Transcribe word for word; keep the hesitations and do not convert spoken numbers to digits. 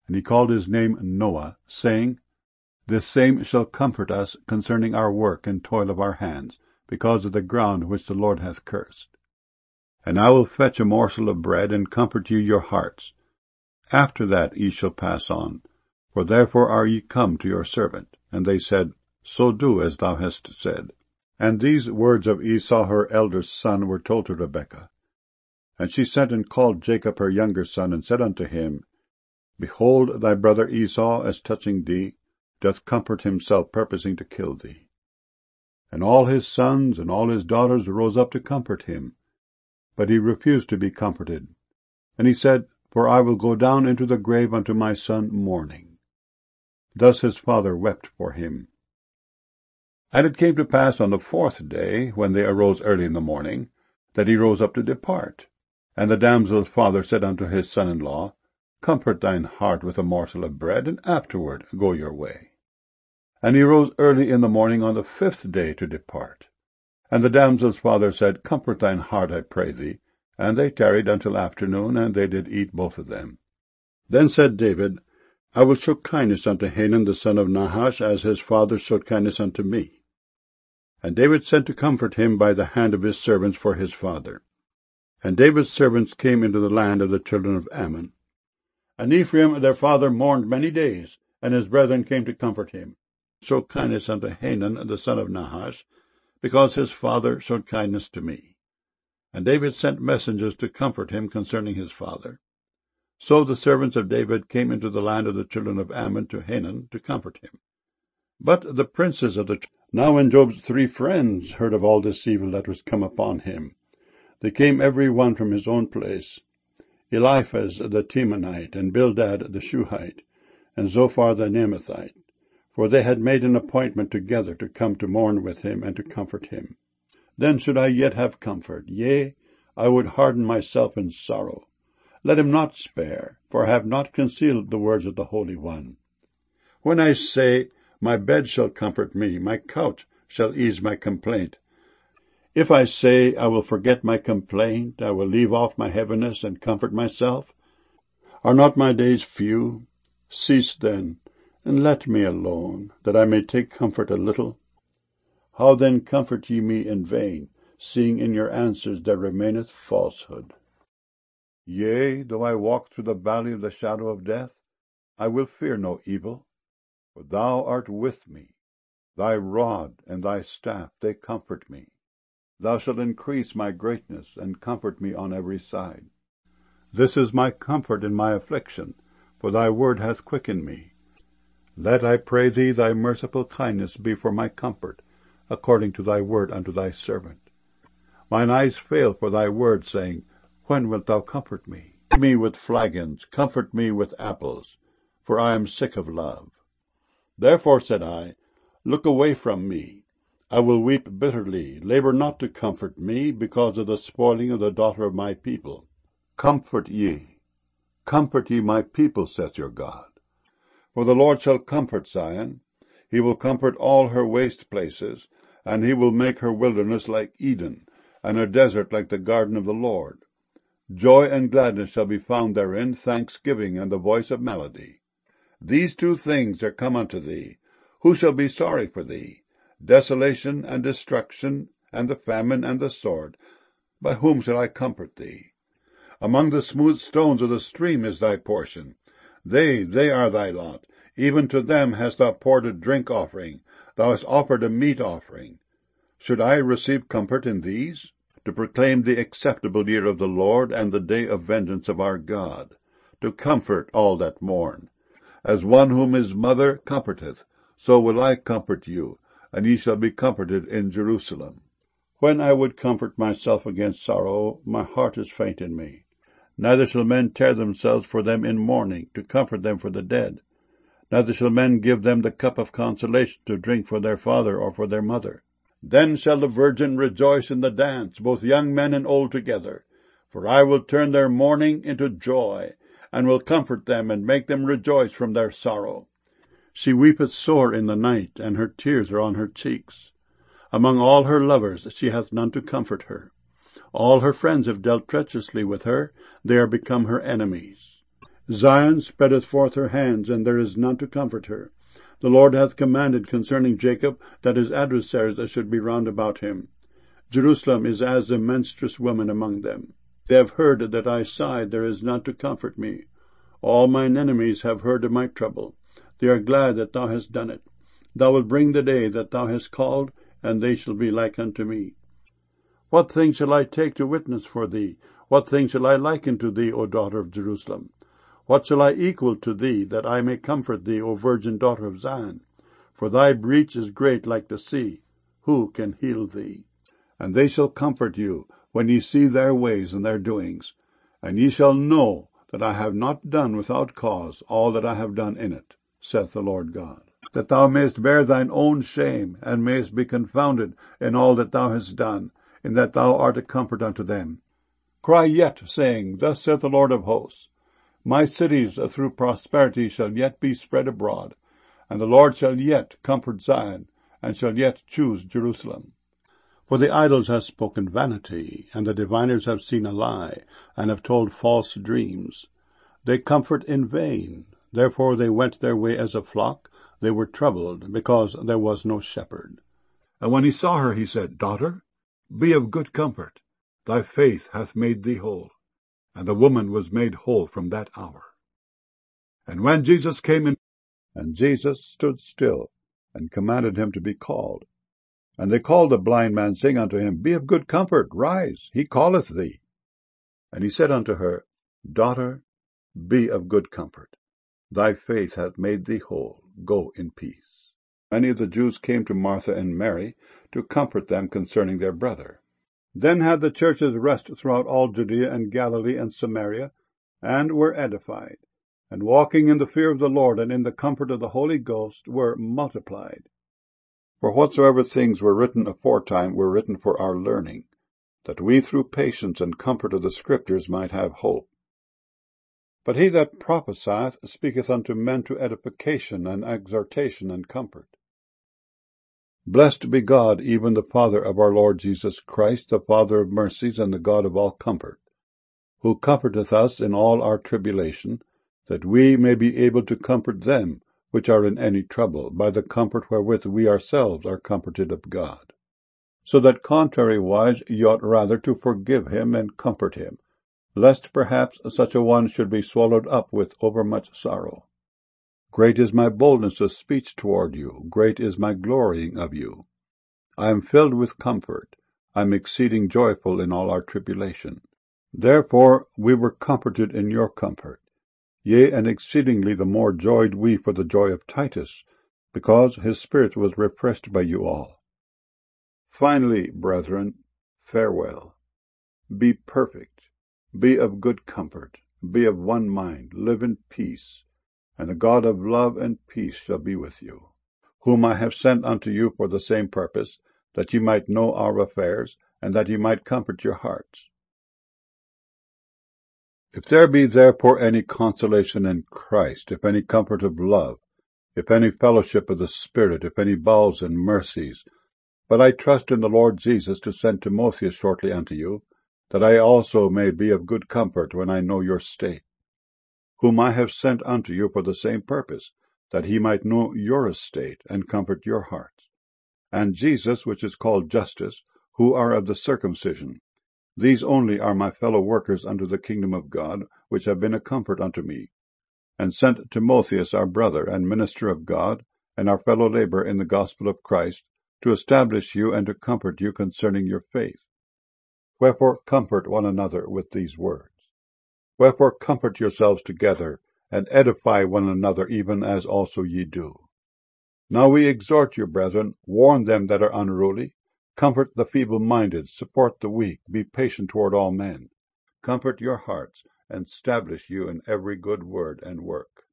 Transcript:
And he called his name Noah, saying, This same shall comfort us concerning our work and toil of our hands, because of the ground which the Lord hath cursed. And I will fetch a morsel of bread, and comfort you your hearts. After that ye shall pass on, for therefore are ye come to your servant. And they said, So do as thou hast said. And these words of Esau her elder son were told to Rebekah. And she sent and called Jacob her younger son, and said unto him, Behold, thy brother Esau, as touching thee, doth comfort himself, purposing to kill thee. And all his sons and all his daughters rose up to comfort him. But he refused to be comforted. And he said, For I will go down into the grave unto my son mourning. Thus his father wept for him. And it came to pass on the fourth day, when they arose early in the morning, that he rose up to depart. And the damsel's father said unto his son-in-law, Comfort thine heart with a morsel of bread, and afterward go your way. And he rose early in the morning on the fifth day to depart. And the damsel's father said, Comfort thine heart, I pray thee. And they tarried until afternoon, and they did eat both of them. Then said David, I will show kindness unto Hanun the son of Nahash, as his father showed kindness unto me. And David sent to comfort him by the hand of his servants for his father. And David's servants came into the land of the children of Ammon. And Ephraim their father mourned many days, and his brethren came to comfort him, show kindness unto Hanun the son of Nahash, because his father showed kindness to me. And David sent messengers to comfort him concerning his father. So the servants of David came into the land of the children of Ammon to Hanun to comfort him. But the princes of the Now when Job's three friends heard of all this evil that was come upon him, they came every one from his own place, Eliphaz the Temanite, and Bildad the Shuhite, and Zophar the Naamathite, for they had made an appointment together to come to mourn with him and to comfort him. Then should I yet have comfort, yea, I would harden myself in sorrow. Let him not spare, for I have not concealed the words of the Holy One. When I say, My bed shall comfort me, my couch shall ease my complaint. If I say, I will forget my complaint, I will leave off my heaviness and comfort myself. Are not my days few? Cease then, and let me alone, that I may take comfort a little. How then comfort ye me in vain, seeing in your answers there remaineth falsehood? Yea, though I walk through the valley of the shadow of death, I will fear no evil, for thou art with me. Thy rod and thy staff, they comfort me. Thou shalt increase my greatness, and comfort me on every side. This is my comfort in my affliction, for thy word hath quickened me. Let, I pray thee, thy merciful kindness be for my comfort, according to thy word unto thy servant. Mine eyes fail for thy word, saying, When wilt thou comfort me? Feed me with flagons, comfort me with apples, for I am sick of love. Therefore said I, Look away from me. I will weep bitterly, labor not to comfort me, because of the spoiling of the daughter of my people. Comfort ye, comfort ye my people, saith your God. For the Lord shall comfort Zion, he will comfort all her waste places, and he will make her wilderness like Eden, and her desert like the garden of the Lord. Joy and gladness shall be found therein, thanksgiving and the voice of melody. These two things are come unto thee. Who shall be sorry for thee? Desolation and destruction, and the famine and the sword. By whom shall I comfort thee? Among the smooth stones of the stream is thy portion. They, they are thy lot. Even to them hast thou poured a drink offering. Thou hast offered a meat offering. Should I receive comfort in these? To proclaim the acceptable year of the Lord, and the day of vengeance of our God. To comfort all that mourn. As one whom his mother comforteth, so will I comfort you, and ye shall be comforted in Jerusalem. When I would comfort myself against sorrow, my heart is faint in me. Neither shall men tear themselves for them in mourning, to comfort them for the dead. Neither shall men give them the cup of consolation to drink for their father or for their mother. Then shall the virgin rejoice in the dance, both young men and old together. For I will turn their mourning into joy, and will comfort them, and make them rejoice from their sorrow. She weepeth sore in the night, and her tears are on her cheeks. Among all her lovers she hath none to comfort her. All her friends have dealt treacherously with her, they are become her enemies. Zion spreadeth forth her hands, and there is none to comfort her. The Lord hath commanded concerning Jacob that his adversaries should be round about him. Jerusalem is as a menstruous woman among them. They have heard that I sighed, there is none to comfort me. All mine enemies have heard of my trouble. They are glad that thou hast done it. Thou wilt bring the day that thou hast called, and they shall be like unto me. What thing shall I take to witness for thee? What thing shall I liken to thee, O daughter of Jerusalem? What shall I equal to thee, that I may comfort thee, O virgin daughter of Zion? For thy breach is great like the sea. Who can heal thee? And they shall comfort you, when ye see their ways and their doings. And ye shall know that I have not done without cause all that I have done in it, saith the Lord God. That thou mayest bear thine own shame, and mayest be confounded in all that thou hast done, in that thou art a comfort unto them. Cry yet, saying, Thus saith the Lord of hosts, My cities through prosperity shall yet be spread abroad, and the Lord shall yet comfort Zion, and shall yet choose Jerusalem. For the idols have spoken vanity, and the diviners have seen a lie, and have told false dreams. They comfort in vain, therefore they went their way as a flock. They were troubled, because there was no shepherd. And when he saw her, he said, Daughter, be of good comfort, thy faith hath made thee whole. And the woman was made whole from that hour. And when Jesus came in, and Jesus stood still, and commanded him to be called. And they called the blind man, saying unto him, Be of good comfort, rise, he calleth thee. And he said unto her, Daughter, be of good comfort, thy faith hath made thee whole, go in peace. Many of the Jews came to Martha and Mary to comfort them concerning their brother. Then had the churches rest throughout all Judea and Galilee and Samaria, and were edified, and walking in the fear of the Lord and in the comfort of the Holy Ghost were multiplied. For whatsoever things were written aforetime were written for our learning, that we through patience and comfort of the Scriptures might have hope. But he that prophesieth speaketh unto men to edification and exhortation and comfort. Blessed be God, even the Father of our Lord Jesus Christ, the Father of mercies and the God of all comfort, who comforteth us in all our tribulation, that we may be able to comfort them which are in any trouble, by the comfort wherewith we ourselves are comforted of God. So that contrariwise ye ought rather to forgive him and comfort him, lest perhaps such a one should be swallowed up with overmuch sorrow. Great is my boldness of speech toward you, great is my glorying of you. I am filled with comfort, I am exceeding joyful in all our tribulation. Therefore we were comforted in your comfort. Yea, and exceedingly the more joyed we for the joy of Titus, because his spirit was refreshed by you all. Finally, brethren, farewell. Be perfect, be of good comfort, be of one mind, live in peace, and the God of love and peace shall be with you, whom I have sent unto you for the same purpose, that ye might know our affairs, and that ye might comfort your hearts. If there be therefore any consolation in Christ, if any comfort of love, if any fellowship of the Spirit, if any bowels and mercies, but I trust in the Lord Jesus to send Timotheus shortly unto you, that I also may be of good comfort when I know your state, whom I have sent unto you for the same purpose, that he might know your estate, and comfort your hearts. And Jesus, which is called Justus, who are of the circumcision, these only are my fellow workers unto the kingdom of God, which have been a comfort unto me, and sent Timotheus our brother and minister of God, and our fellow laborer in the gospel of Christ, to establish you and to comfort you concerning your faith. Wherefore comfort one another with these words. Wherefore comfort yourselves together, and edify one another, even as also ye do. Now we exhort you, brethren, warn them that are unruly, comfort the feeble-minded, support the weak, be patient toward all men. Comfort your hearts, and establish you in every good word and work.